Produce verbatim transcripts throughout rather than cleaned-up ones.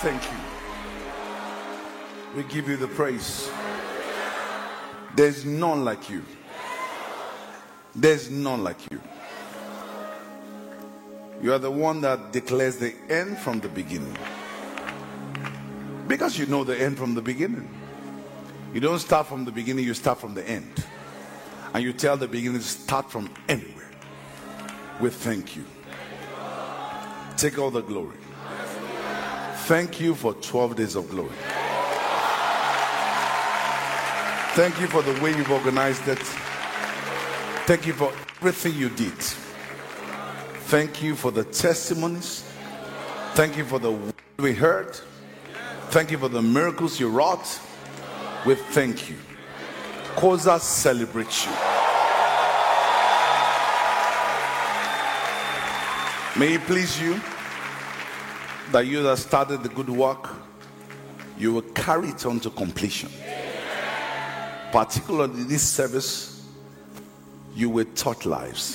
thank you. We give you the praise. There's none like you. There's none like you. You are the one that declares the end from the beginning. Because you know the end from the beginning. You don't start from the beginning, you start from the end. And you tell the beginning to start from anywhere. We thank you. Take all the glory. Thank you for twelve days of glory. Thank you for the way you've organized it. Thank you for everything you did. Thank you for the testimonies. Thank you for the word we heard. Thank you for the miracles you wrought. We thank you. Cause us celebrate you. May it please you that you that started the good work, you will carry it on to completion. Particularly this service, you will touch lives.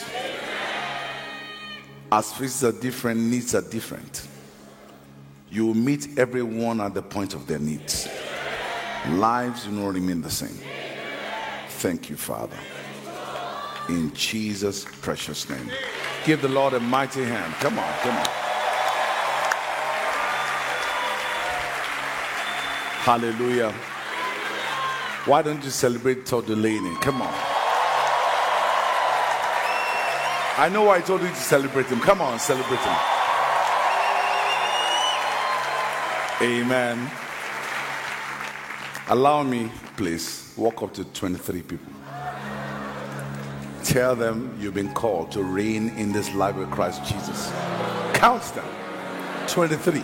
As faces are different, needs are different. You will meet everyone at the point of their needs. Lives will not remain the same. Thank you, Father. In Jesus' precious name. Give the Lord a mighty hand. Come on, come on. Hallelujah. Why don't you celebrate Todd Delaney? Come on. I know I told you to celebrate him. Come on, celebrate him. Amen. Allow me, please, walk up to twenty-three people. Tell them you've been called to reign in this life with Christ Jesus. Count them. twenty-three.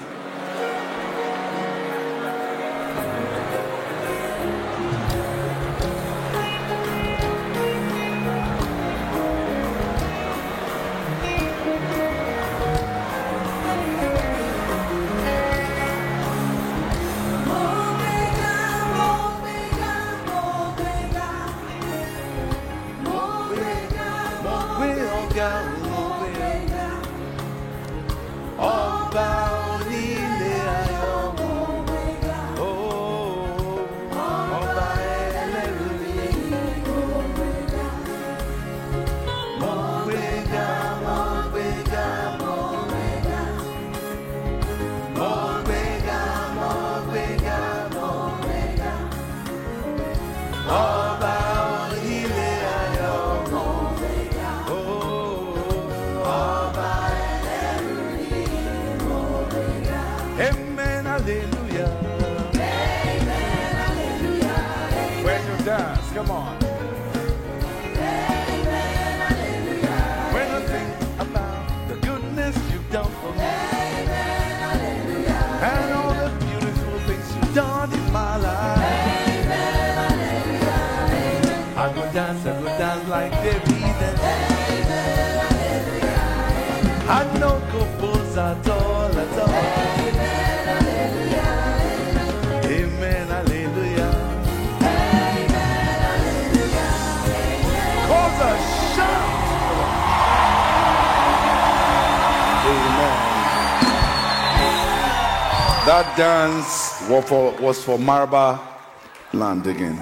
That dance was for, was for Marba land again.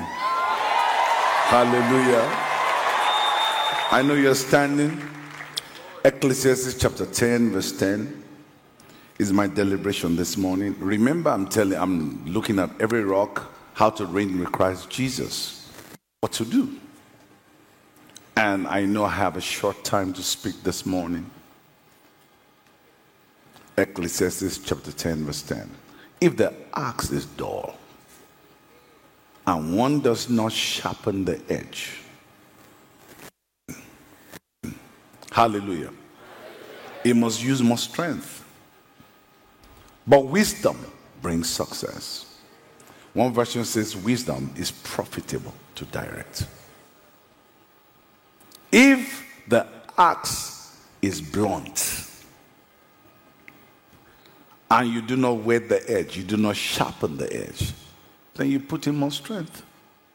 Hallelujah. I know you're standing. Ecclesiastes chapter ten, verse ten is my deliberation this morning. Remember, I'm telling, I'm looking at every rock, how to reign with Christ Jesus, what to do. And I know I have a short time to speak this morning. Ecclesiastes chapter ten, verse ten. If the axe is dull and one does not sharpen the edge, hallelujah, it must use more strength. But wisdom brings success. One version says wisdom is profitable to direct. If the axe is blunt and you do not whet the edge, you do not sharpen the edge, then you put in more strength.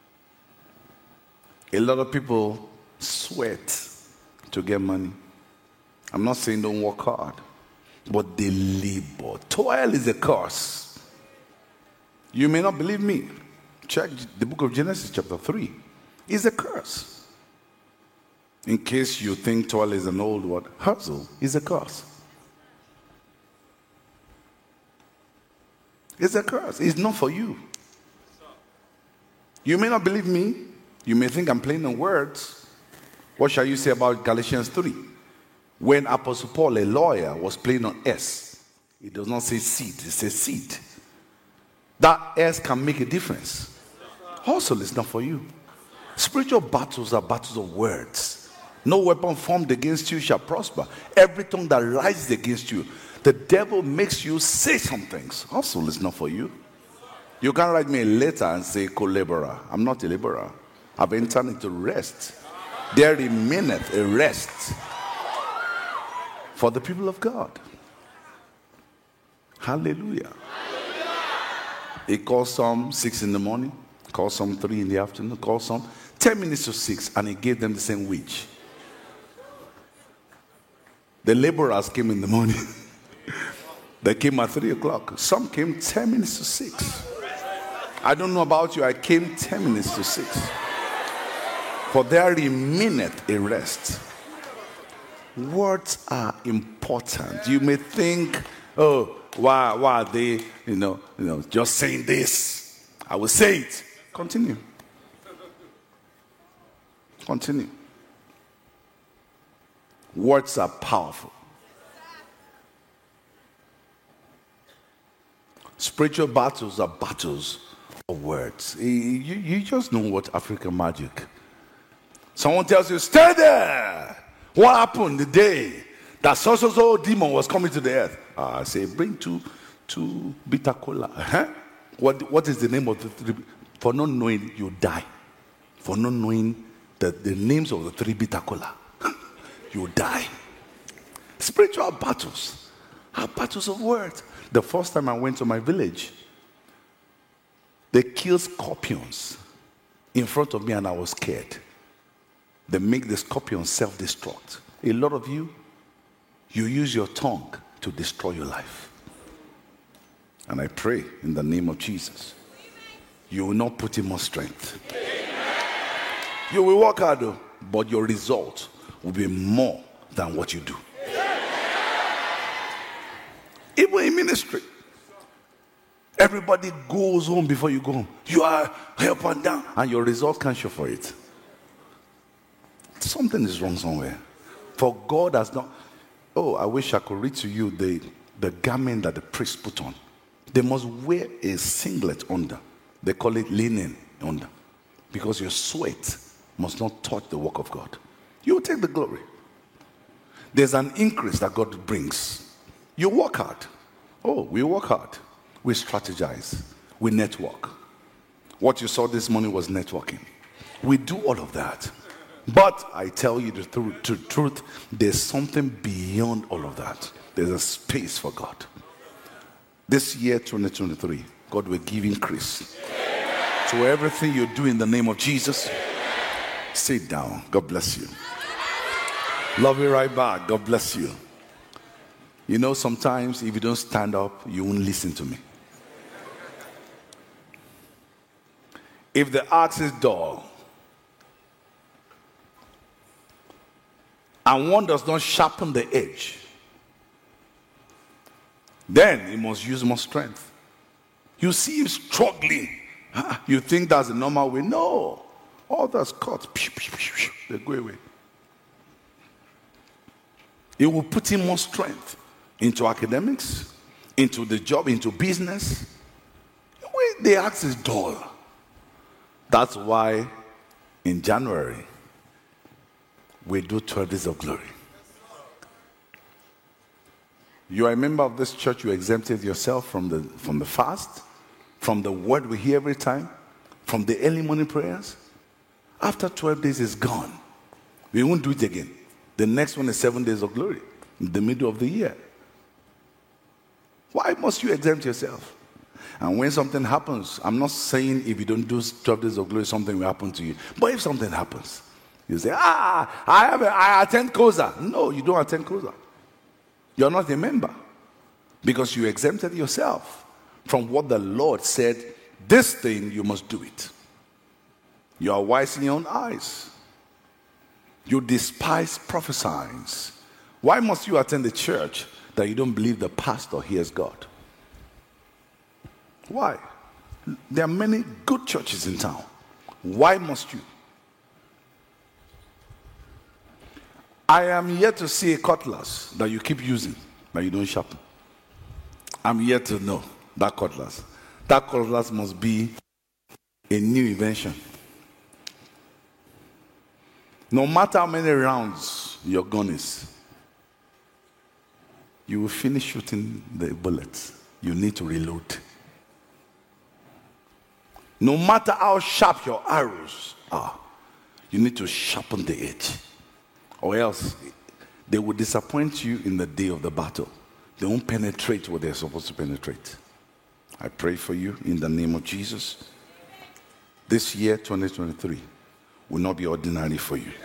A lot of people sweat to get money. I'm not saying don't work hard, but they labor. Toil is a curse. You may not believe me. Check the book of Genesis chapter three. It's a curse. In case you think toil is an old word, hustle is a curse. It's a curse. It's not for you. You may not believe me. You may think I'm playing on words. What shall you say about Galatians three? When Apostle Paul, a lawyer, was playing on S, it does not say seed, it says seed. That S can make a difference. Hustle is not for you. Spiritual battles are battles of words. No weapon formed against you shall prosper. Every tongue that rises against you, the devil makes you say some things. Hustle is not for you. You can't write me a letter and say co-laborer. I'm not a laborer. I've entered into rest. There remaineth a rest for the people of God. Hallelujah. He calls some six in the morning, calls some three in the afternoon, calls some ten minutes to six, and he gave them the same wage. The laborers came in the morning. They came at three o'clock. Some came ten minutes to six. I don't know about you. I came ten minutes to six. For there remaineth a rest. Words are important. You may think, oh, why, why are they, you know, you know, just saying this? I will say it. Continue. Continue. Words are powerful. Spiritual battles are battles of words. You, you just know what African magic. Someone tells you, stay there. What happened the day that so so so demon was coming to the earth? Uh, I say, bring two two bitter cola. Huh? What what is the name of the three? For not knowing, you die. For not knowing the, the names of the three bitter cola, you die. Spiritual battles are battles of words. The first time I went to my village, they killed scorpions in front of me and I was scared. They make the scorpion self-destruct. A lot of you, you use your tongue to destroy your life. And I pray in the name of Jesus, you will not put in more strength. You will work hard, but your result will be more than what you do. Even in ministry, everybody goes home before you go home. You are up and down, and your result can't show for it. Something is wrong somewhere. For God has not. Oh, I wish I could read to you the, the garment that the priest put on. They must wear a singlet under. They call it linen under. Because your sweat must not touch the work of God. You will take the glory. There's an increase that God brings. You work hard. Oh, we work hard. We strategize. We network. What you saw this morning was networking. We do all of that. But I tell you the truth, the truth, there's something beyond all of that. There's a space for God. This year, twenty twenty-three, God will give increase to everything you do in the name of Jesus. Sit down. God bless you. Love you right back. God bless you. You know, sometimes if you don't stand up, you won't listen to me. If the axe is dull, and one does not sharpen the edge, then he must use more strength. You see him struggling. You think that's the normal way? No. All that's cut. They go away. It will put in more strength into academics, into the job, into business. When the axe is dull. That's why in January, we do twelve days of glory. You are a member of this church, you exempted yourself from the, from the fast, from the word we hear every time, from the early morning prayers. After twelve days is gone. We won't do it again. The next one is seven days of glory, in the middle of the year. Why must you exempt yourself? And when something happens, I'm not saying if you don't do twelve days of glory, something will happen to you. But if something happens, you say, ah, I have a, I attend COSA. No, you don't attend COSA. You're not a member. Because you exempted yourself from what the Lord said This thing, you must do it. You are wise in your own eyes. You despise prophesying. Why must you attend a church that you don't believe the pastor hears God? Why? There are many good churches in town. Why must you? I am yet to see a cutlass that you keep using, but you don't sharpen. I'm yet to know that cutlass. That cutlass must be a new invention. No matter how many rounds your gun is, you will finish shooting the bullets. You need to reload. No matter how sharp your arrows are, you need to sharpen the edge. Or else, they will disappoint you in the day of the battle. They won't penetrate what they're supposed to penetrate. I pray for you in the name of Jesus. This year, twenty twenty-three, will not be ordinary for you.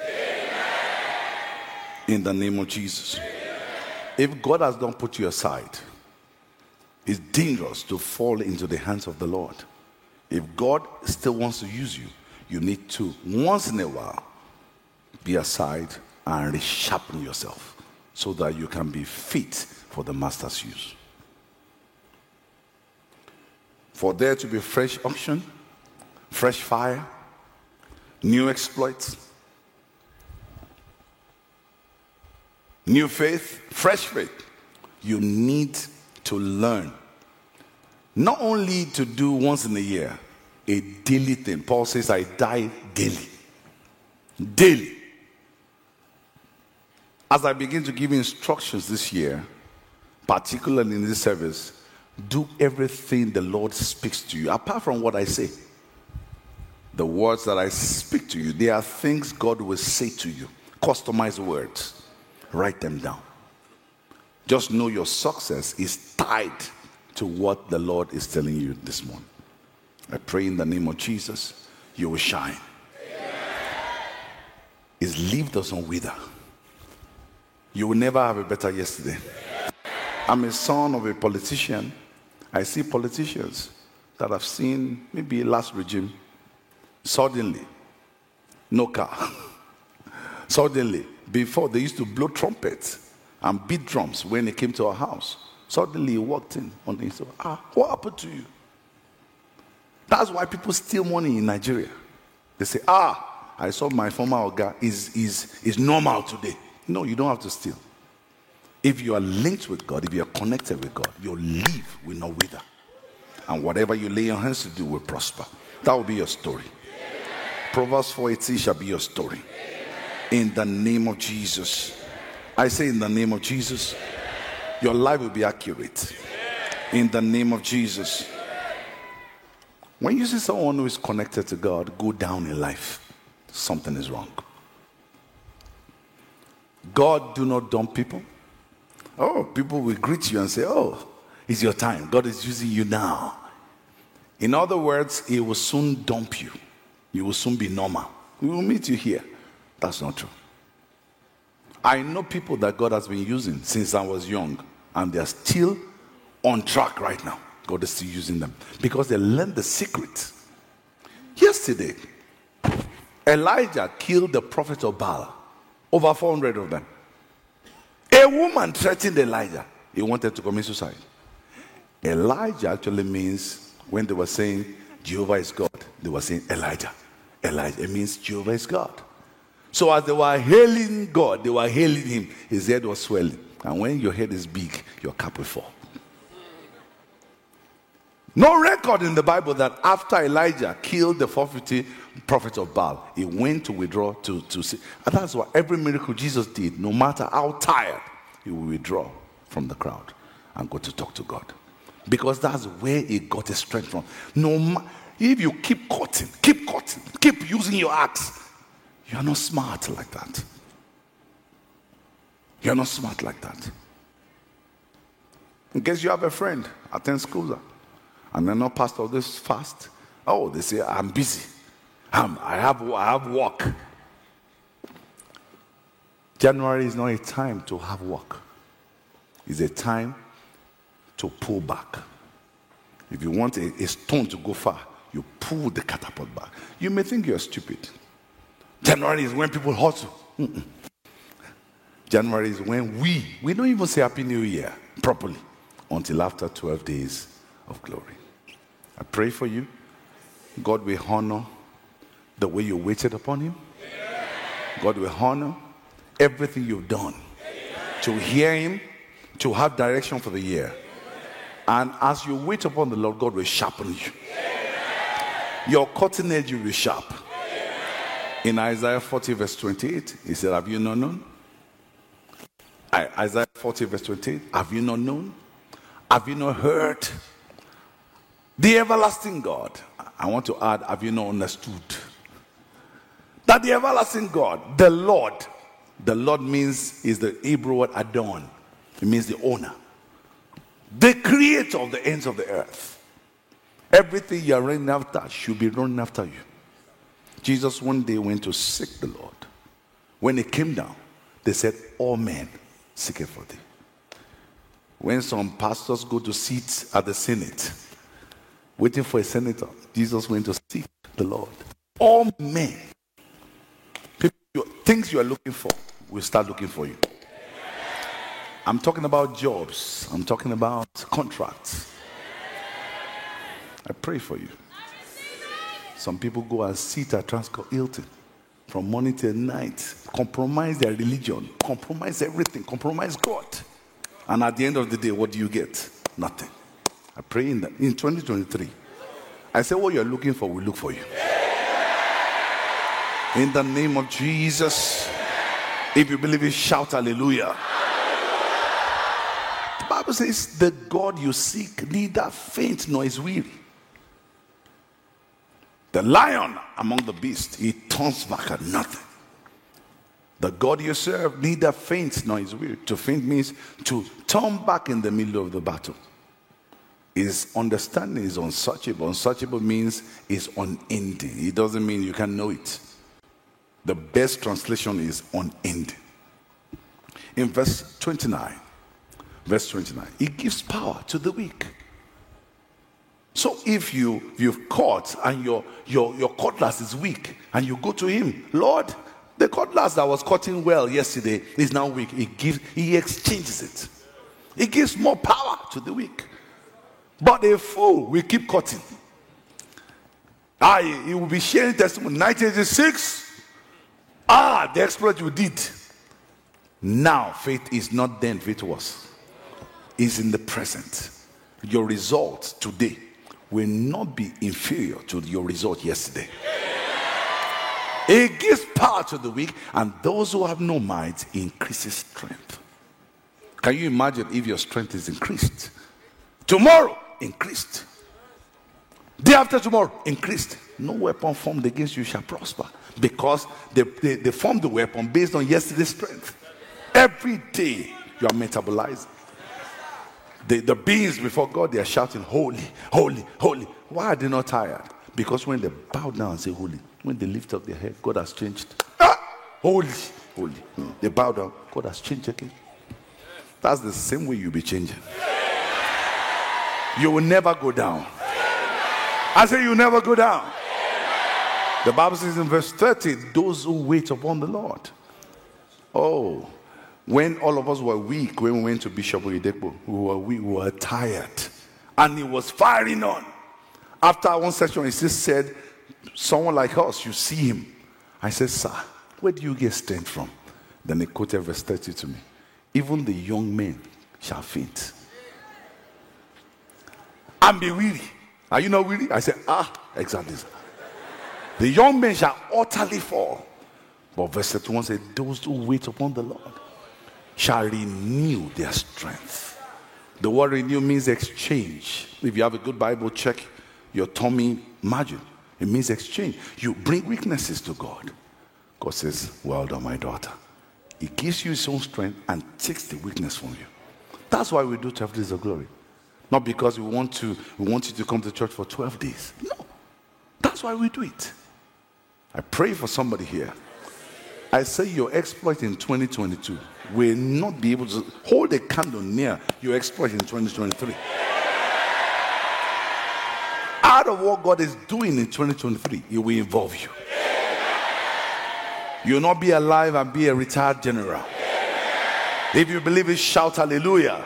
In the name of Jesus. If God has not put you aside, it's dangerous to fall into the hands of the Lord. If God still wants to use you, you need to, once in a while, be aside and resharpen yourself so that you can be fit for the master's use. For there to be fresh unction, fresh fire, new exploits, new faith, fresh faith, you need to learn. Not only to do once in a year, a daily thing. Paul says, I die daily. Daily. As I begin to give instructions this year, particularly in this service, do everything the Lord speaks to you, apart from what I say. The words that I speak to you, they are things God will say to you. Customized words. Write them down. Just know your success is tied to what the Lord is telling you this morning. I pray in the name of Jesus, you will shine. Amen. His leaf doesn't wither. You will never have a better yesterday. I'm a son of a politician. I see politicians that I've seen maybe last regime. Suddenly, no car. Suddenly, before they used to blow trumpets and beat drums when they came to our house. Suddenly he walked in on the said, ah, what happened to you? That's why people steal money in Nigeria. They say, ah, I saw my former Oga is, is, is normal today. No, you don't have to steal. If you are linked with God, if you are connected with God, your leaf will not wither. And whatever you lay your hands to do will prosper. That will be your story. Amen. Proverbs four eighteen shall be your story. Amen. In the name of Jesus. I say in the name of Jesus, your life will be accurate. In the name of Jesus. When you see someone who is connected to God go down in life, something is wrong. God do not dump people. Oh, people will greet you and say, oh, it's your time. God is using you now. In other words, he will soon dump you. You will soon be normal. We will meet you here. That's not true. I know people that God has been using since I was young, and they are still on track right now. God is still using them because they learned the secret. Yesterday, Elijah killed the prophet of Baal, over four hundred of them. A woman threatened Elijah. He wanted to commit suicide. Elijah actually means, when they were saying Jehovah is God, they were saying Elijah. Elijah, it means Jehovah is God. So as they were hailing God, they were hailing him. His head was swelling. And when your head is big, your cap will fall. No record in the Bible that after Elijah killed the four hundred fifty prophets of Baal, he went to withdraw to, to see. And that's why every miracle Jesus did, no matter how tired, he will withdraw from the crowd and go to talk to God. Because that's where he got his strength from. No ma- If you keep cutting, keep cutting, keep using your axe, you are not smart like that. You are not smart like that. In case you have a friend, attend school, and they're not pastor this fast. Oh, they say, I'm busy. I'm, I have I have work. January is not a time to have work. It's a time to pull back. If you want a, a stone to go far, you pull the catapult back. You may think you're stupid. January is when people hustle. Mm-mm. January is when we, we don't even say Happy New Year properly until after twelve days of glory. I pray for you. God will honor the way you waited upon him. God will honor everything you've done to hear him, to have direction for the year. And as you wait upon the Lord, God will sharpen you. Your cutting edge will be sharp. In Isaiah forty verse twenty-eight, he said, have you not known? I, Isaiah forty verse twenty-eight, have you not known? Have you not heard? The everlasting God. I want to add, have you not understood? That the everlasting God, the Lord, the Lord means, is the Hebrew word Adon. It means the owner. The creator of the ends of the earth. Everything you are running after should be running after you. Jesus one day went to seek the Lord. When he came down, they said, all men seek it for thee. When some pastors go to sit at the Senate, waiting for a senator, Jesus went to seek the Lord. All men, people, things you are looking for, will start looking for you. I'm talking about jobs. I'm talking about contracts. I pray for you. Some people go and sit at Transcorp Hilton from morning till night, compromise their religion, compromise everything, compromise God. And at the end of the day, what do you get? Nothing. I pray in, the, in twenty twenty-three, I say what you're looking for will look for you. In the name of Jesus, if you believe it, shout hallelujah. The Bible says, the God you seek neither faint nor is weary. The lion among the beasts, he turns back at nothing. The God you serve neither faints nor is weary. To faint means to turn back in the middle of the battle. His understanding is unsearchable. Unsearchable means is unending. It doesn't mean you can know it. The best translation is unending. In verse twenty-nine, verse twenty-nine, he gives power to the weak. So if you, you've caught and your, your, your cutlass is weak and you go to him, Lord, the cutlass that was cutting well yesterday is now weak. He gives, he exchanges it. He gives more power to the weak. But a fool will keep cutting. I, he will be sharing testimony. nineteen eighty-six, ah, the exploit you did. Now faith is not then, faith was. It's in the present. Your results today will not be inferior to your result yesterday. It gives power to the weak, and those who have no might increases strength. Can you imagine if your strength is increased? Tomorrow, increased. Day after tomorrow, increased. No weapon formed against you shall prosper, because they, they, they formed the weapon based on yesterday's strength. Every day, you are metabolizing. The, the beings before God, they are shouting, holy, holy, holy. Why are they not tired? Because when they bow down and say holy, when they lift up their head, God has changed. Ah, holy, holy. Hmm. They bow down, God has changed again. That's the same way you'll be changing. You will never go down. I say you'll never go down. The Bible says in verse thirty, those who wait upon the Lord. Oh, when all of us were weak, when we went to Bishop Oyedepo, we were weak, we were tired. And he was firing on. After one session, he just said, someone like us, you see him. I said, sir, where do you get strength from? Then he quoted verse thirty to me. Even the young men shall faint and be weary. Are you not weary? I said, ah, exactly. The young men shall utterly fall. But verse thirty-one said, those who wait upon the Lord shall renew their strength. The word renew means exchange. If you have a good Bible, check your tummy margin. It means exchange. You bring weaknesses to God. God says, well done, my daughter. He gives you his own strength and takes the weakness from you. That's why we do twelve days of glory. Not because we want to, we want you to come to church for twelve days. No. That's why we do it. I pray for somebody here. I say your exploit in twenty twenty-two will not be able to hold a candle near your exploit in twenty twenty-three. part of what God is doing in twenty twenty-three. It will involve you. You will not be alive and be a retired general. If you believe it, shout hallelujah.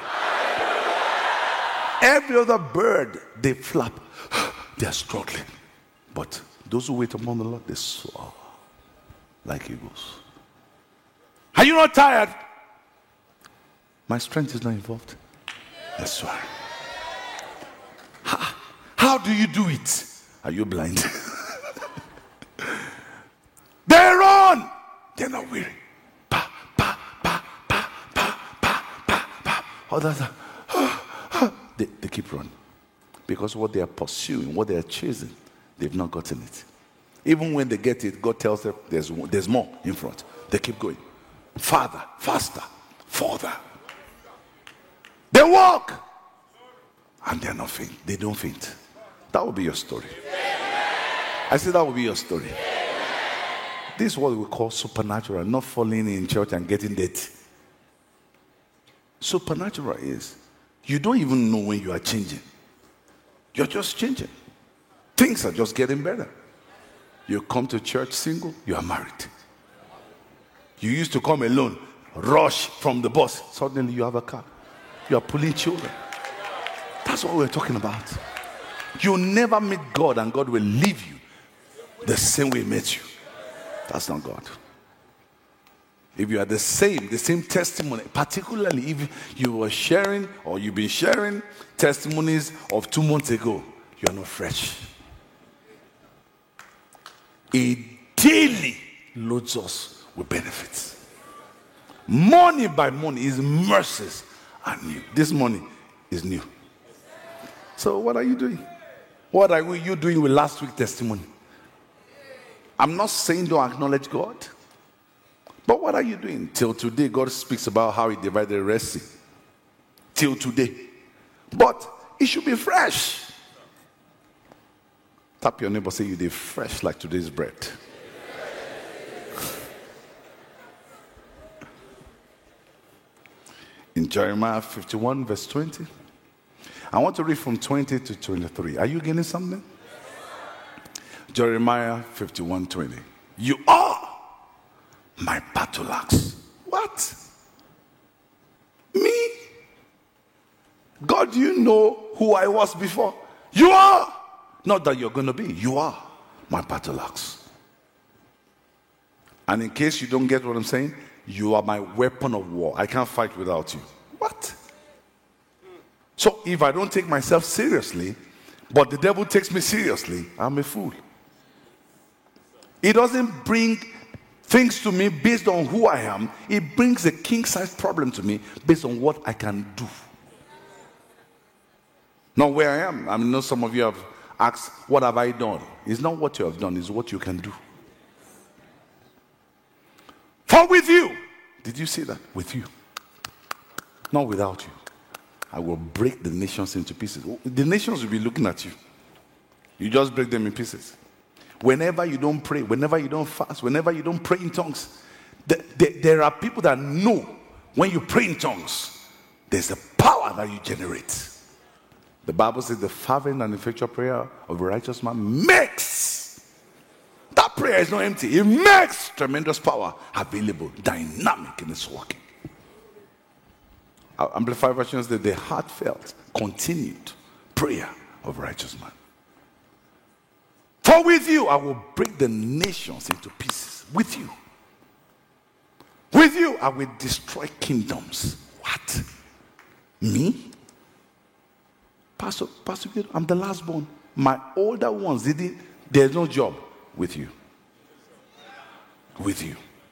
Every other bird, they flap. They are struggling. But those who wait upon the Lord, they soar like eagles. Are you not tired? My strength is not involved. That's why. How, how do you do it? Are you blind? They run. They're not weary. Pa, pa, pa, pa, pa, pa, pa, pa. Others are, they, they keep running. Because what they are pursuing, what they are chasing, they've not gotten it. Even when they get it, God tells them there's, there's more in front. They keep going. Farther, faster, further. They walk. And they're not faint. They don't faint. That will be your story. I said that will be your story. This is what we call supernatural, not falling in church and getting dirty. Supernatural is you don't even know when you are changing. You're just changing. Things are just getting better. You come to church single, you are married. You used to come alone, rush from the bus. Suddenly you have a car. You are pulling children. That's what we're talking about. You'll never meet God and God will leave you the same way He met you. That's not God. If you are the same, the same testimony, particularly if you were sharing or you've been sharing testimonies of two months ago, you are not fresh. He daily loads us with benefits. Morning by morning, His mercies are new. This morning is new. So what are you doing? What are you doing with last week's testimony? I'm not saying don't acknowledge God. But what are you doing? Till today, God speaks about how He divided the Red Sea. Till today. But it should be fresh. Tap your neighbor, say you did fresh like today's bread. In Jeremiah fifty-one, verse twenty. I want to read from twenty to twenty-three. Are you getting something? Jeremiah fifty-one, twenty. You are my battle axe. What? Me? God, do you know who I was before? You are. Not that you're going to be. You are my battle axe. And in case you don't get what I'm saying, you are my weapon of war. I can't fight without you. What? So if I don't take myself seriously, but the devil takes me seriously, I'm a fool. It doesn't bring things to me based on who I am. It brings a king-size problem to me based on what I can do. Not where I am. I know some of you have asked, what have I done? It's not what you have done, it's what you can do. For with you, did you see that? With you. Not without you. I will break the nations into pieces. The nations will be looking at you. You just break them in pieces. Whenever you don't pray, whenever you don't fast, whenever you don't pray in tongues, the, the, there are people that know when you pray in tongues, there's a power that you generate. The Bible says the fervent and effectual prayer of a righteous man makes. That prayer is not empty. It makes tremendous power available, dynamic in its working. Our Amplified version says the heartfelt, continued prayer of a righteous man. For with you, I will break the nations into pieces. With you. With you, I will destroy kingdoms. What? Me? Pastor, Pastor, I'm the last born. My older ones didn't, there's no job. With you. With you.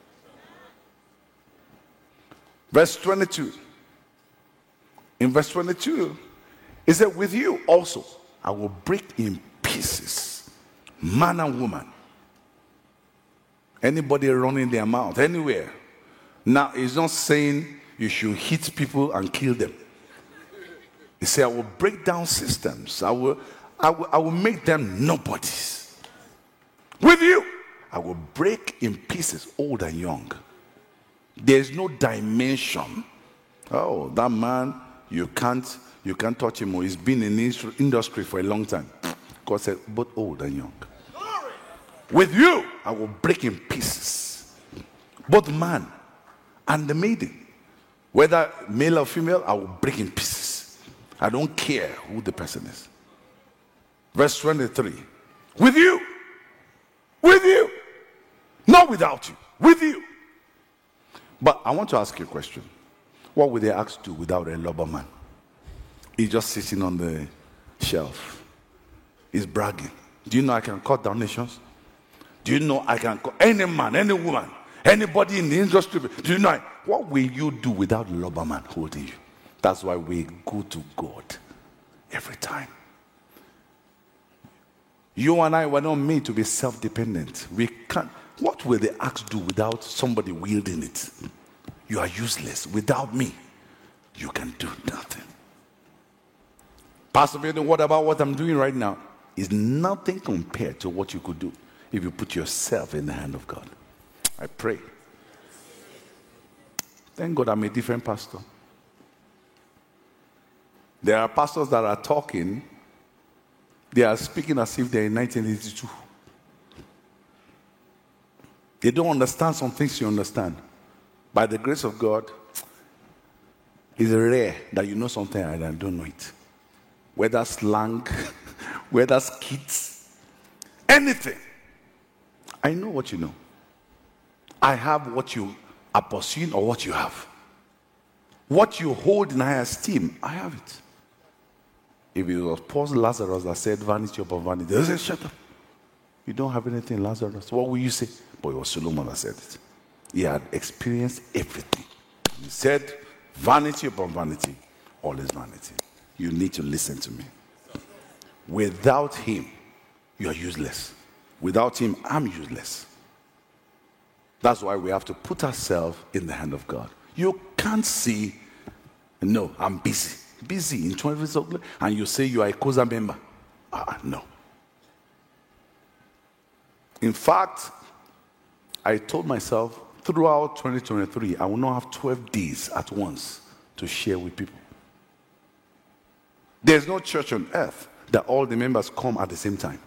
Verse twenty-two. In verse twenty-two, it said, with you also, I will break in pieces man and woman. Anybody running their mouth, anywhere. Now, it's not saying you should hit people and kill them. He said, I will break down systems. I will, I will, I will make them nobodies. With you, I will break in pieces old and young. There's no dimension. Oh, that man, you can't, you can't touch him. He's been in the industry for a long time. God said, both old and young. With you, I will break in pieces both man and the maiden. Whether male or female, I will break in pieces. I don't care who the person is. Verse twenty-three. With you. With you. Not without you. With you. But I want to ask you a question. What would the axe do without a lubber man? He's just sitting on the shelf. He's bragging. Do you know I can cut down nations? Do you know I can cut any man, any woman, anybody in the industry? Do you know I, what will you do without a lubber man holding you? That's why we go to God every time. You and I were not made to be self-dependent. We can't. What will the axe do without somebody wielding it? You are useless. Without me, you can do nothing. Pastor Peter, what about what I'm doing right now? Is nothing compared to what you could do if you put yourself in the hand of God. I pray. Thank God I'm a different pastor. There are pastors that are talking, they are speaking as if they're in nineteen eighty-two. They don't understand some things you understand. By the grace of God, it's rare that you know something and I don't know it. Whether slang, whether skits, anything. I know what you know. I have what you are pursuing or what you have. What you hold in high esteem, I have it. If it was Paul Lazarus that said vanity upon vanity, they say, shut up. You don't have anything, Lazarus. What will you say? But it was Solomon that said it. He had experienced everything. He said, vanity upon vanity, all is vanity. You need to listen to me. Without him, you are useless. Without him, I'm useless. That's why we have to put ourselves in the hand of God. You can't see, no, I'm busy. Busy in twenty years old, and you say you are a COSA member. Ah, no. In fact, I told myself throughout twenty twenty-three, I will not have twelve days at once to share with people. There's no church on earth that all the members come at the same time.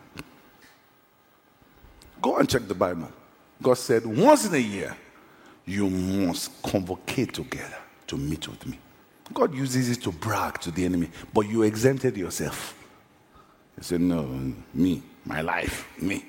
Go and check the Bible. God said, once in a year, you must convocate together to meet with me. God uses it to brag to the enemy, but you exempted yourself. He said, no, me, my life, me.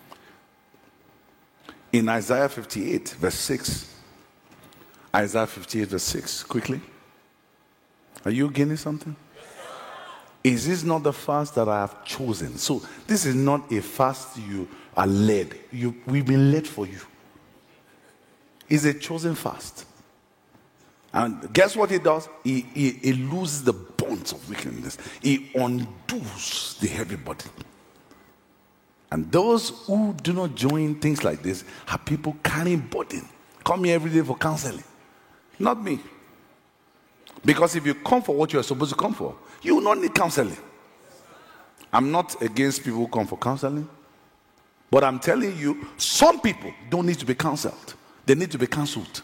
In Isaiah fifty-eight, verse six. Isaiah fifty-eight, verse six, quickly. Are you getting something? Is this not the fast that I have chosen? So this is not a fast you are led. You, we've been led for you. It's a chosen fast. And guess what it does? It, it, it loses the bonds of wickedness. It undoes the heavy burden. And those who do not join things like this are people carrying burden. Come here every day for counseling. Not me. Because if you come for what you are supposed to come for, you will not need counseling. I'm not against people who come for counseling. But I'm telling you, some people don't need to be counseled. They need to be counseled.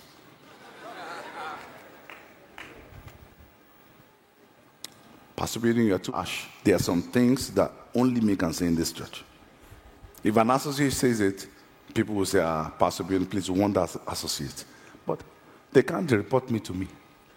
Pastor Building, you are too harsh. There are some things that only me can say in this church. If an associate says it, people will say, ah, Pastor Building, please, we want that associate. But they can't report me to me.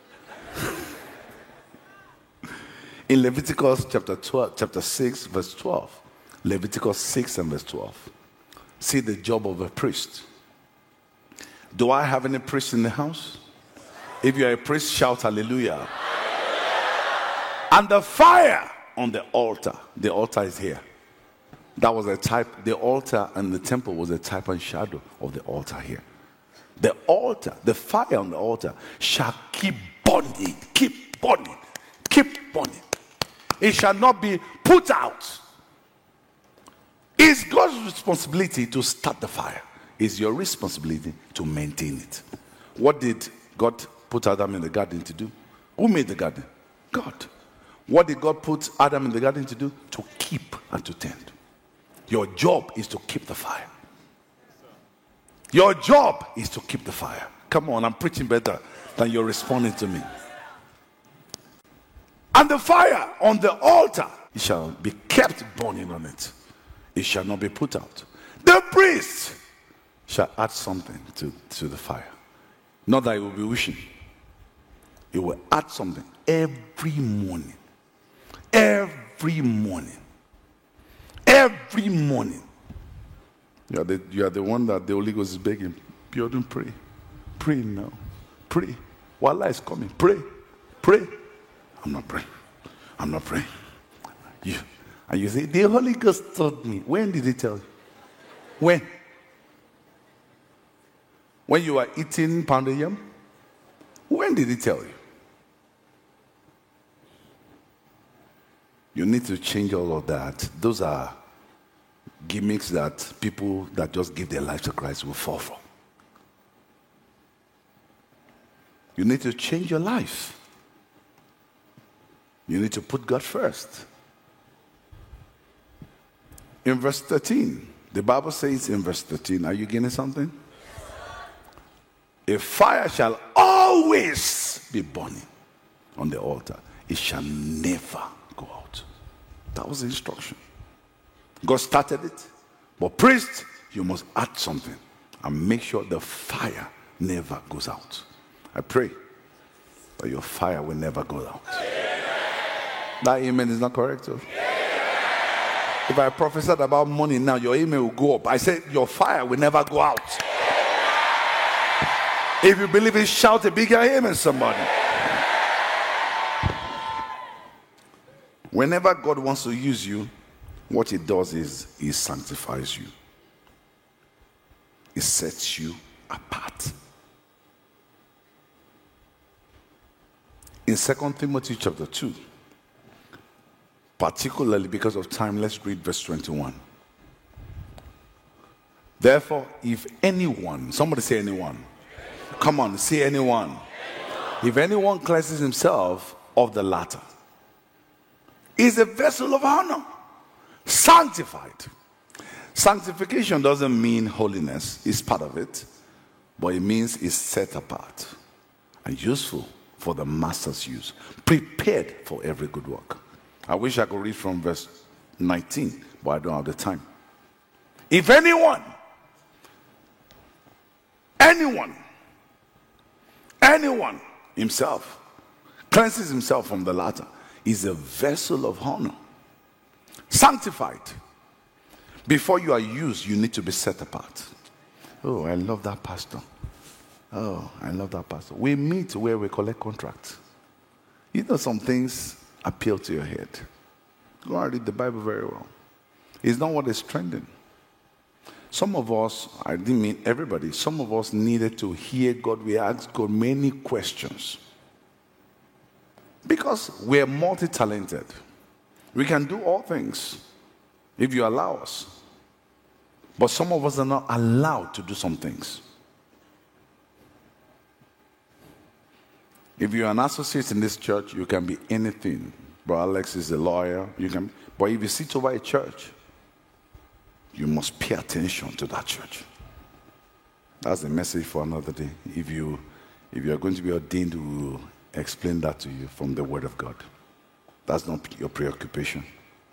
In Leviticus chapter twelve, chapter six, verse twelve. Leviticus six and verse twelve. See the job of a priest. Do I have any priest in the house? If you are a priest, shout hallelujah. And the fire on the altar. The altar is here. That was a type. The altar and the temple was a type and shadow of the altar here. The altar, the fire on the altar shall keep burning, keep burning, keep burning. It shall not be put out. It's God's responsibility to start the fire. It's your responsibility to maintain it. What did God put Adam in the garden to do? Who made the garden? God. What did God put Adam in the garden to do? To keep and to tend. Your job is to keep the fire. Your job is to keep the fire. Come on, I'm preaching better than you're responding to me. And the fire on the altar It shall be kept burning on it. It shall not be put out. The priest shall add something to, to the fire. Not that it will be wishing. It will add something every morning. Every morning. Every morning. You are the, you are the one that the Holy Ghost is begging. You don't pray. Pray now. Pray. While is coming. Pray. Pray. I'm not praying. I'm not praying. You, and you say, the Holy Ghost told me. When did he tell you? When? When you were eating pounded yam? When did he tell you? You need to change all of that. Those are gimmicks that people that just give their life to Christ will fall for. You need to change your life. You need to put God first. In verse thirteen, the Bible says in verse thirteen, are you getting something? A fire shall always be burning on the altar. It shall never go out. That was the instruction. God started it. But priest, you must add something and make sure the fire never goes out. I pray that your fire will never go out. Amen. That amen is not correct, though. If I prophesied about money now, your amen will go up. I said your fire will never go out. If you believe it, shout a bigger amen, somebody. Whenever God wants to use you, what he does is he sanctifies you. He sets you apart. In Second Timothy chapter two, particularly because of time, let's read verse twenty-one. Therefore, if anyone, somebody say anyone. Come on, say anyone. anyone. If anyone cleanses himself of the latter, is a vessel of honor, sanctified. Sanctification doesn't mean holiness, it's part of it, but it means it's set apart and useful for the master's use, prepared for every good work. I wish I could read from verse nineteen, but I don't have the time. If anyone, anyone, anyone himself cleanses himself from the latter, is a vessel of honor, sanctified. Before you are used, you need to be set apart. Oh, I love that pastor. Oh, I love that pastor. We meet where we collect contracts. You know, some things appeal to your head. Go and read the Bible very well. It's not what is trending. Some of us, I didn't mean everybody, some of us needed to hear God. We asked God many questions. Because we're multi-talented. We can do all things if you allow us. But some of us are not allowed to do some things. If you're an associate in this church, you can be anything. Brother Alex is a lawyer. You can, but if you sit over a church, you must pay attention to that church. That's the message for another day. If you, if you are going to be ordained, we will explain that to you from the Word of God. That's not your preoccupation.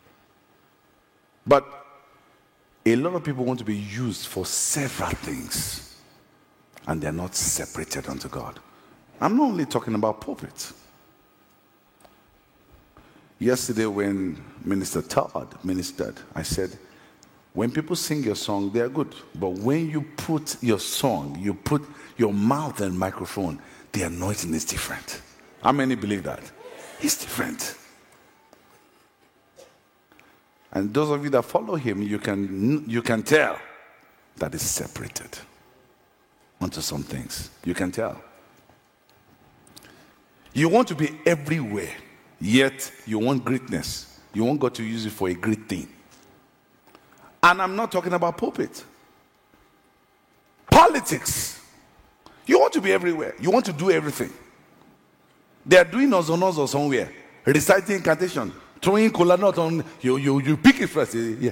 But a lot of people want to be used for several things, and they're not separated unto God. I'm not only talking about pulpits. Yesterday when Minister Todd ministered, I said, when people sing your song, they are good. But when you put your song, you put your mouth and microphone, the anointing is different. How many believe that? It's different. And those of you that follow him, you can, you can tell that it's separated onto some things. You can tell. You want to be everywhere, yet you want greatness. You want God to use it for a great thing. And I'm not talking about pulpit. Politics. You want to be everywhere. You want to do everything. They are doing ozonos or somewhere, reciting incantation, throwing kola nut on, you, you, you pick it first. Yeah.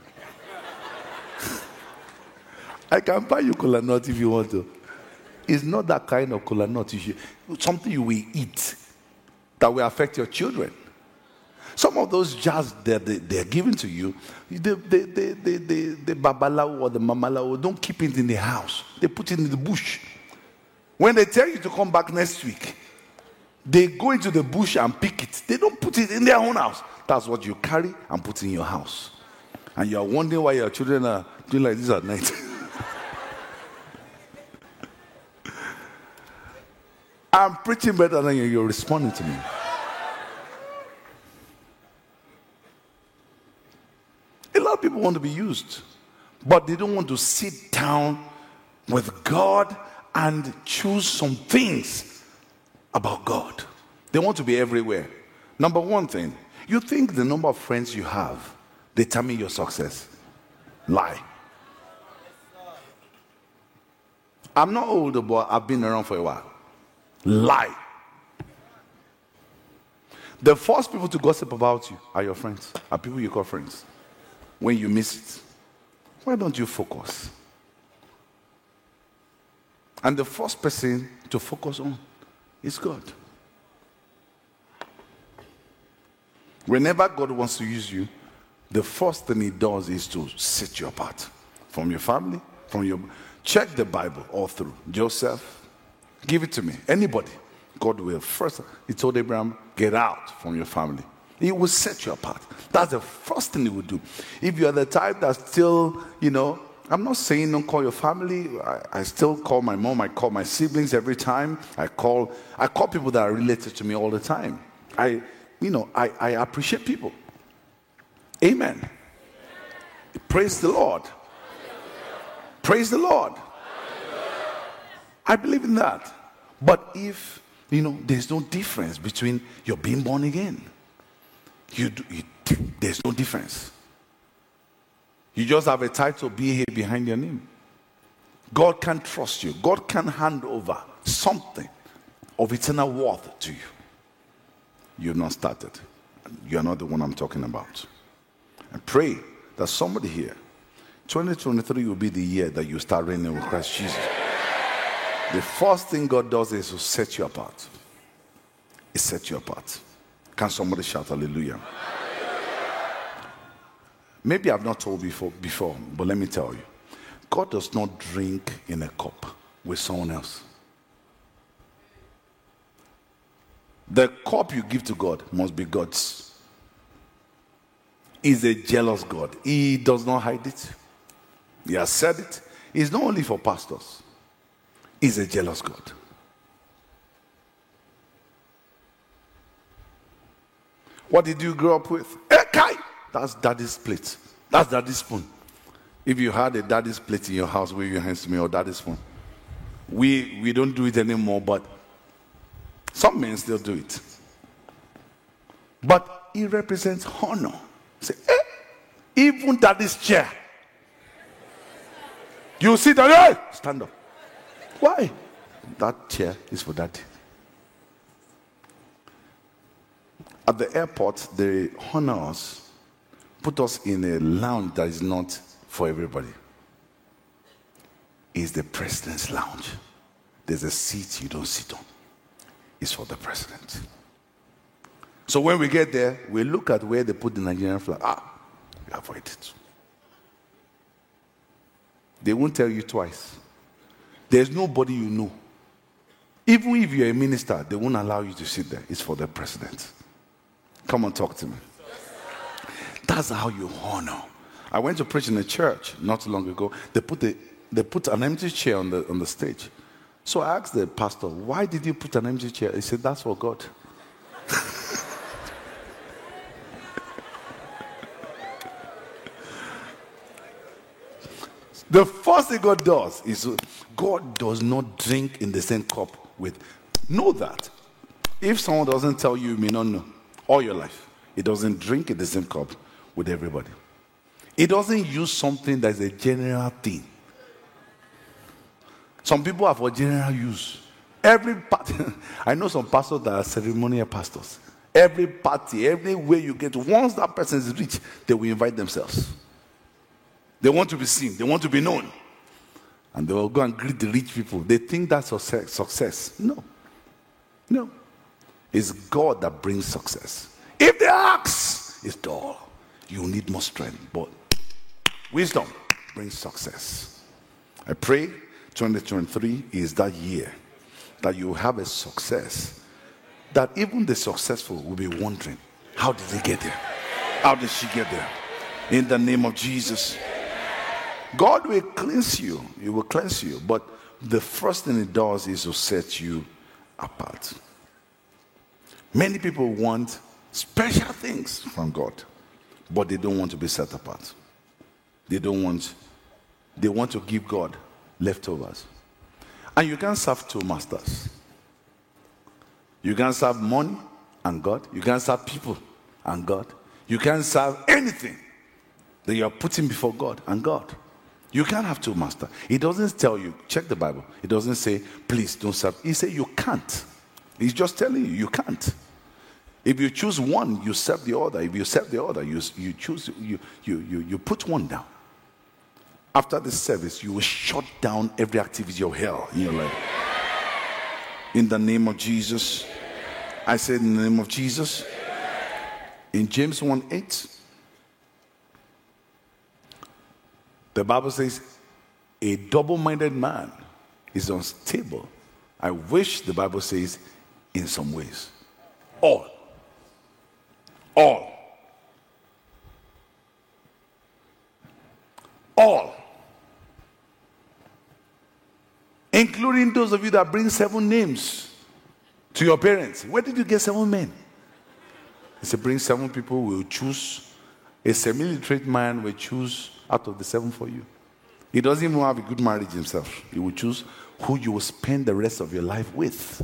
I can buy you kola nut if you want to. It's not that kind of kola nut. Something you will eat that will affect your children. Some of those jars that they, they're giving to you, the, the, the, the, the, the babalawo or the mamalawo don't keep it in the house. They put it in the bush. When they tell you to come back next week, they go into the bush and pick it. They don't put it in their own house. That's what you carry and put in your house. And you are wondering why your children are doing like this at night. I'm preaching better than you. You're responding to me. A lot of people want to be used, but they don't want to sit down with God and choose some things about God. They want to be everywhere. Number one thing, you think the number of friends you have determine your success. Lie. I'm not older, but I've been around for a while. Lie. The first people to gossip about you are your friends, are people you call friends. When you miss it, why don't you focus? And the first person to focus on is God. Whenever God wants to use you, the first thing he does is to set you apart from your family, from your... Check the Bible all through. Joseph, give it to me. Anybody. God will. First, he told Abraham, get out from your family. He will set you apart. That's the first thing he will do. If you are the type that still, you know, I'm not saying don't call your family. I, I still call my mom. I call my siblings every time. I call I call people that are related to me all the time. I, you know, I, I appreciate people. Amen. Praise the Lord. Praise the Lord. I believe in that. But if, you know, there's no difference between your being born again. You, do, you there's no difference. You just have a title, be here behind your name. God can trust you. God can hand over something of eternal worth to you. You've not started. You're not the one I'm talking about. I pray that somebody here, twenty twenty-three will be the year that you start reigning with Christ Jesus. The first thing God does is to set you apart. It sets you apart. Can somebody shout hallelujah? Maybe I've not told before, before, but let me tell you. God does not drink in a cup with someone else. The cup you give to God must be God's. He's a jealous God. He does not hide it. He has said it. It's not only for pastors. He's a jealous God. What did you grow up with? Hey, Kai! That's daddy's plate. That's daddy's spoon. If you had a daddy's plate in your house, wave your hands to me, or daddy's spoon. We we don't do it anymore, but some men still do it. But it represents honor. Say, eh, even daddy's chair. You sit down, hey, stand up. Why? That chair is for daddy. At the airport, they honor us, put us in a lounge that is not for everybody. It's the president's lounge. There's a seat you don't sit on. It's for the president. So when we get there, we look at where they put the Nigerian flag. Ah, we avoid it. They won't tell you twice. There's nobody you know. Even if you're a minister, they won't allow you to sit there. It's for the president. Come on, talk to me. That's how you honor. I went to preach in a church not too long ago. They put the, they put an empty chair on the on the stage. So I asked the pastor, why did you put an empty chair? He said, that's for God. The first thing God does is God does not drink in the same cup with. Know that. If someone doesn't tell you, you may not know. All your life. He doesn't drink in the same cup with everybody. He doesn't use something that is a general thing. Some people are for general use. Every party, I know some pastors that are ceremonial pastors. Every party, everywhere you get, once that person is rich, they will invite themselves. They want to be seen. They want to be known. And they will go and greet the rich people. They think that's success. No. No. It's God that brings success. If they the axe is dull. You need more strength. But wisdom brings success. I pray twenty twenty-three is that year that you have a success that even the successful will be wondering, how did they get there? How did she get there? In the name of Jesus. God will cleanse you. He will cleanse you. But the first thing it does is to set you apart. Many people want special things from God, but they don't want to be set apart. They don't want, they want to give God leftovers. And you can't serve two masters. You can't serve money and God. You can't serve people and God. You can't serve anything that you are putting before God and God. You can't have two masters. It doesn't tell you, check the Bible. It doesn't say, please don't serve. It says you can't. He's just telling you, you can't. If you choose one, you serve the other. If you serve the other, you, you choose, you, you, you, you put one down. After this service, you will shut down every activity of hell in your life. In the name of Jesus. I said in the name of Jesus. In James one eight, the Bible says, a double-minded man is unstable. I wish the Bible says, in some ways. All. All. All. Including those of you that bring seven names to your parents. Where did you get seven men? He said, bring seven people, we'll choose. A semi-literate man will choose out of the seven for you. He doesn't even have a good marriage himself. He will choose who you will spend the rest of your life with.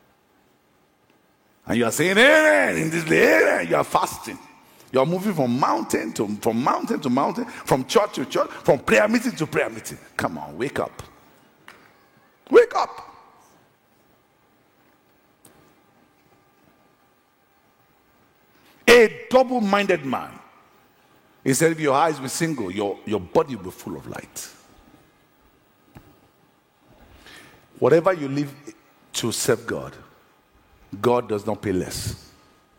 And you are saying, hey, in this day, you are fasting. You are moving from mountain to from mountain to mountain, from church to church, from prayer meeting to prayer meeting. Come on, wake up. Wake up. A double-minded man. He said, if your eyes were single, your, your body will be full of light. Whatever you live to serve God, God does not pay less.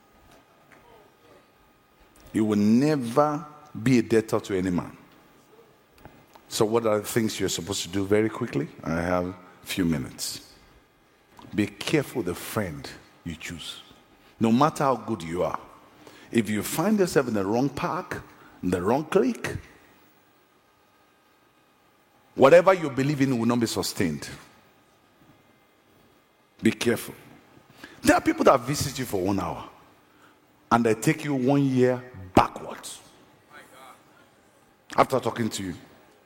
You will never be a debtor to any man. So what are the things you're supposed to do very quickly? I have a few minutes. Be careful the friend you choose. No matter how good you are. If you find yourself in the wrong park, in the wrong clique, whatever you believe in will not be sustained. Be careful. There are people that visit you for one hour and they take you one year backwards after talking to you.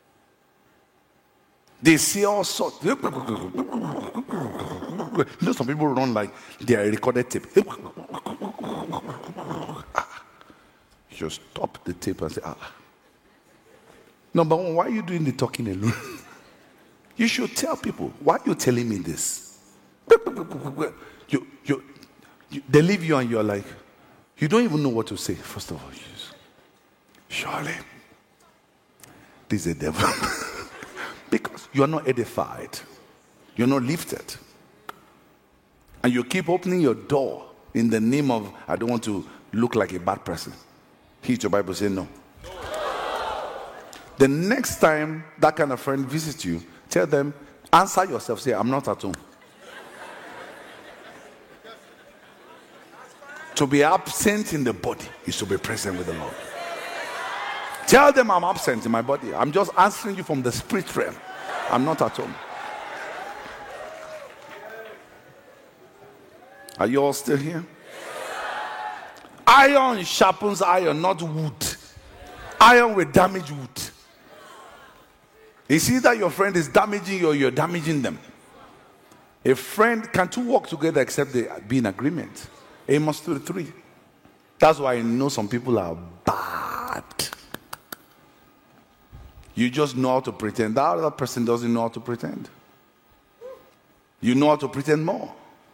They see all sorts. You know, some people run like they are recorded tape. You stop the tape and say, ah. Number one, why are you doing the talking alone? You should tell people, why are you telling me this? You, you, you, they leave you and you're like, you don't even know what to say. First of all, you just, surely, this is the devil. Because you are not edified. You're not lifted. And you keep opening your door in the name of, I don't want to look like a bad person. Here's your Bible saying no. The next time that kind of friend visits you, tell them, answer yourself, say, I'm not at home. To be absent in the body is to be present with the Lord. Tell them I'm absent in my body. I'm just answering you from the spirit realm. I'm not at home. Are you all still here? Iron sharpens iron, not wood. Iron will damage wood. You see that your friend is damaging you or you're damaging them. A friend, can two walk together except they be in agreement? Amos thirty-three. That's why I know some people are bad. You just know how to pretend. That other person doesn't know how to pretend. You know how to pretend more.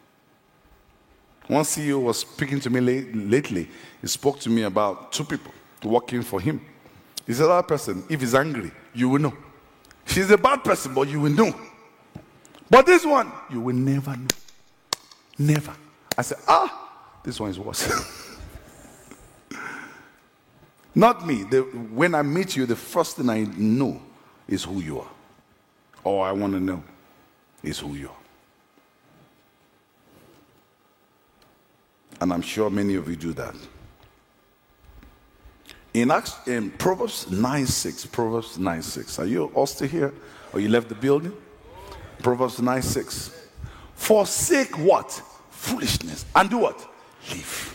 One C E O was speaking to me late, lately. He spoke to me about two people working for him. He said, that person, if he's angry, you will know. She's a bad person, but you will know. But this one, you will never know. Never. I said, ah, this one is worse. Not me. The, when I meet you, the first thing I know is who you are. All I want to know is who you are. And I'm sure many of you do that. In, Acts, in Proverbs nine six, Proverbs nine six. Are you all still here? Or you left the building? Proverbs nine six. Forsake what? Foolishness. And do what? Live.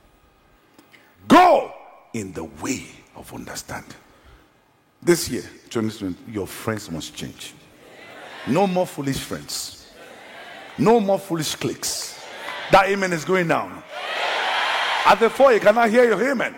Go in the way of understanding. This year, twenty twenty, your friends must change. No more foolish friends. No more foolish cliques. That amen is going down. At the four, you cannot hear your amen.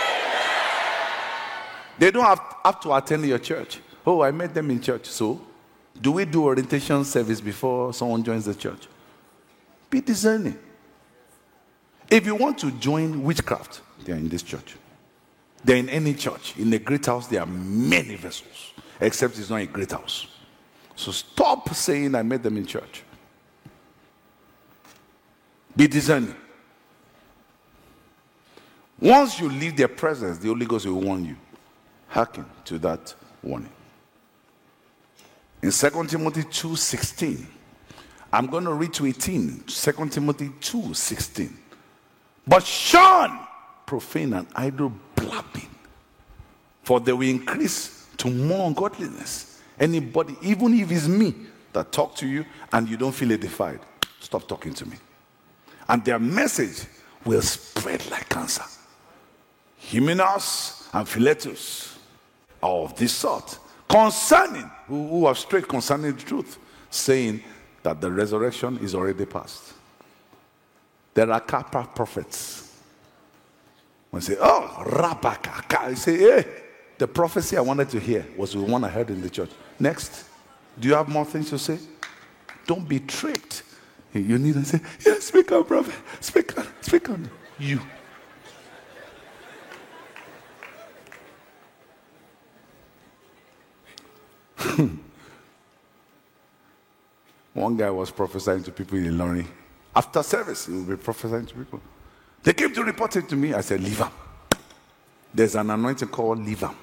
They don't have, have to attend your church. Oh, I met them in church. So, do we do orientation service before someone joins the church? Be discerning. If you want to join witchcraft, they are in this church. They're in any church. In a great house, there are many vessels. Except it's not a great house. So stop saying I met them in church. Be discerning. Once you leave their presence, the Holy Ghost will warn you. Hearken to that warning. In Second Timothy two sixteen, I'm going to read to eighteen. Second Timothy two sixteen. But shun profane and idle blabbing, for they will increase to more ungodliness. Anybody, even if it's me, that talk to you and you don't feel edified, stop talking to me. And their message will spread like cancer. Hymenaeus and Philetus are of this sort, concerning, who, who have strayed concerning the truth, saying that the resurrection is already past. There are kappa prophets. When they say, oh, Rabaka, you say, hey, the prophecy I wanted to hear was the one I heard in the church. Next, do you have more things to say? Don't be tricked. You need to say, yes, speak on, prophet. Speak on, speak on. You. One guy was prophesying to people in Lorry. After service, he would be prophesying to people. They came to report it to me. I said, leave him. There's an anointing called leave him.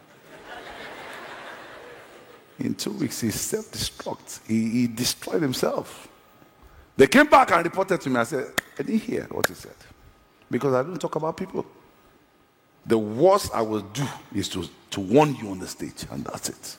In two weeks, he self-destruct. He, he destroyed himself. They came back and reported to me. I said, I didn't hear what he said. Because I don't talk about people. The worst I will do is to, to warn you on the stage. And that's it.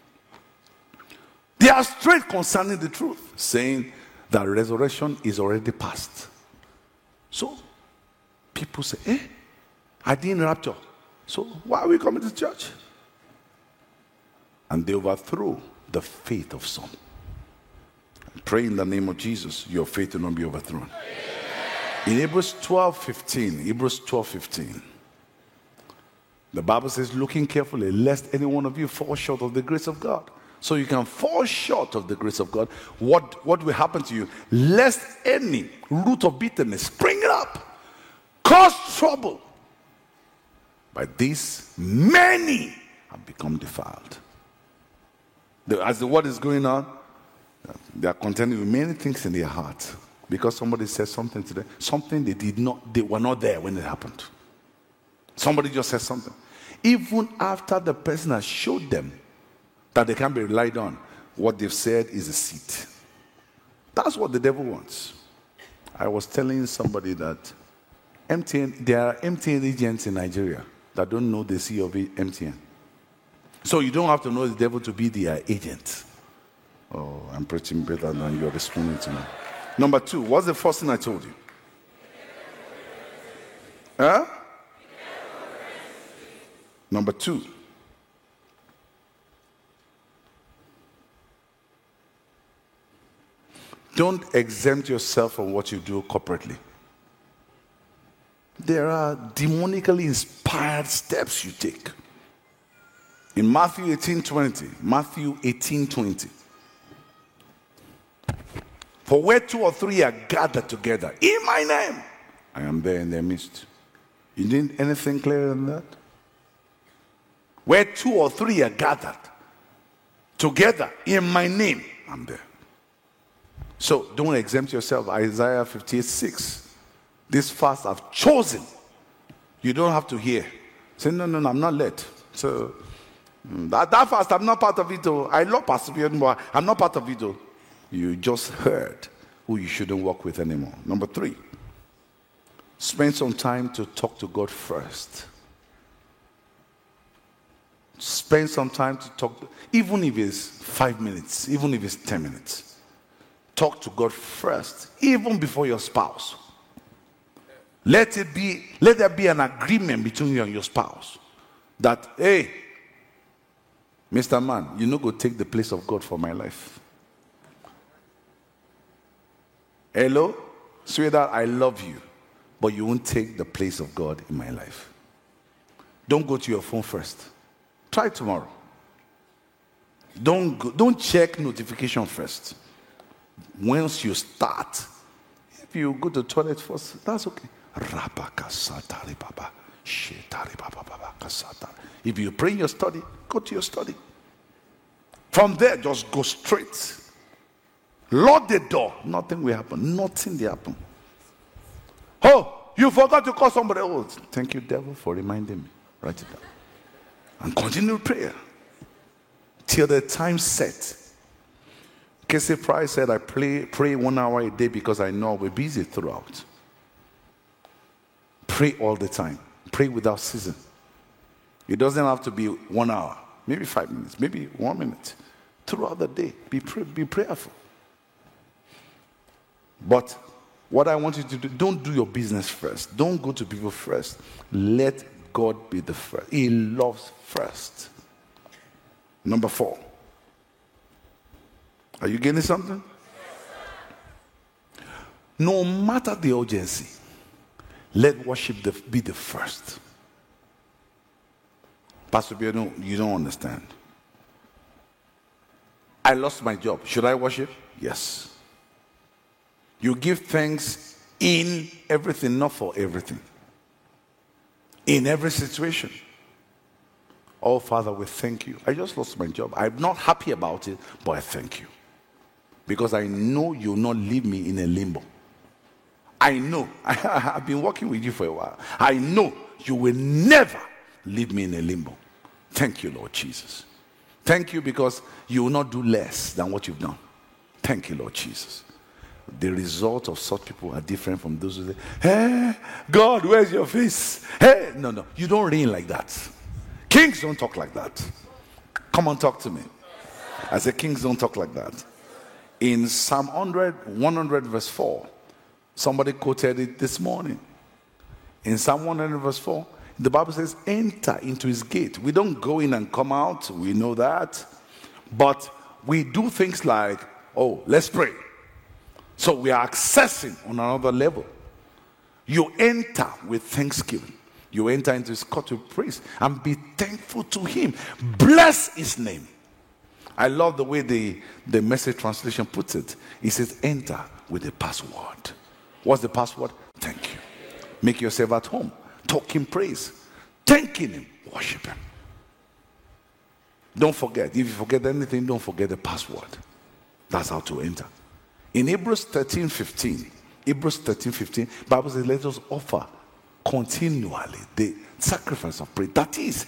They are straight concerning the truth, saying that resurrection is already past. So, people say, eh, I didn't rapture. So, why are we coming to church? And they overthrow the faith of some. I pray in the name of Jesus, your faith will not be overthrown. In Hebrews twelve fifteen, Hebrews twelve fifteen, the Bible says, looking carefully, lest any one of you fall short of the grace of God. So you can fall short of the grace of God. What, what will happen to you? Lest any root of bitterness spring up, cause trouble. By this, many have become defiled. The, as the word is going on, they are contending with many things in their heart. Because somebody said something to them, something they did not, they were not there when it happened. Somebody just said something. Even after the person has showed them that they can be relied on, what they've said is a seed. That's what the devil wants. I was telling somebody that M T N, there are M T N agents in Nigeria that don't know the C E O of M T N. So you don't have to know the devil to be their agent. Oh, I'm preaching better than you're responding to me. Number two, what's the first thing I told you? Huh? Number two. Don't exempt yourself from what you do corporately. There are demonically inspired steps you take. In Matthew eighteen twenty, Matthew eighteen twenty. For where two or three are gathered together in my name, I am there in their midst. You need anything clearer than that? Where two or three are gathered together in my name, I'm there. So don't exempt yourself. Isaiah fifty-eight six. This fast I've chosen. You don't have to hear. Say, no, no, no, I'm not led. So that, that fast, I'm not part of it. Oh. I love Pastor Bjorn, but I'm not part of it. Oh. You just heard who you shouldn't walk with anymore. Number three, spend some time to talk to God first. Spend some time to talk, to, even if it's five minutes, even if it's ten minutes. Talk to God first, even before your spouse. Let it be, let there be an agreement between you and your spouse that, hey, Mister Man, you no go take the place of God for my life. Hello? Sweetheart, I love you, but you won't take the place of God in my life. Don't go to your phone first. Try tomorrow. Don't go, don't check notification first. Once you start, if you go to the toilet first, that's okay. If you pray in your study, go to your study. From there, just go straight. Lock the door. Nothing will happen. Nothing will happen. Oh, you forgot to call somebody else. Thank you, devil, for reminding me. Write it down. And continue prayer till the time set. Casey Price said, I pray, pray one hour a day because I know I'll be busy throughout. Pray all the time. Pray without ceasing. It doesn't have to be one hour, maybe five minutes, maybe one minute. Throughout the day, be, pray, be prayerful. But what I want you to do, don't do your business first. Don't go to people first. Let God be the first. He loves first. Number four. Are you getting something? No matter the urgency, let worship be the first. Pastor Bjorn, you don't understand. I lost my job. Should I worship? Yes. You give thanks in everything, not for everything. In every situation. Oh, Father, we thank you. I just lost my job. I'm not happy about it, but I thank you. Because I know you'll not leave me in a limbo. I know. I have been working with you for a while. I know you will never leave me in a limbo. Thank you, Lord Jesus. Thank you because you will not do less than what you've done. Thank you, Lord Jesus. The result of such people are different from those who say, hey, God, where's your face? Hey, no, no, you don't reign like that. Kings don't talk like that. Come on, talk to me. I say kings don't talk like that. In Psalm one hundred, one hundred verse four, somebody quoted it this morning. In Psalm one hundred verse four, the Bible says, enter into his gate. We don't go in and come out. We know that. But we do things like, oh, let's pray. So we are accessing on another level. You enter with thanksgiving. You enter into his court with praise and be thankful to him. Bless his name. I love the way the, the Message translation puts it. It says, enter with the password. What's the password? Thank you. Make yourself at home. Talk in praise. Thanking him. Worship him. Don't forget. If you forget anything, don't forget the password. That's how to enter. In Hebrews thirteen fifteen, Hebrews thirteen fifteen, Bible says, let us offer continually the sacrifice of praise. That is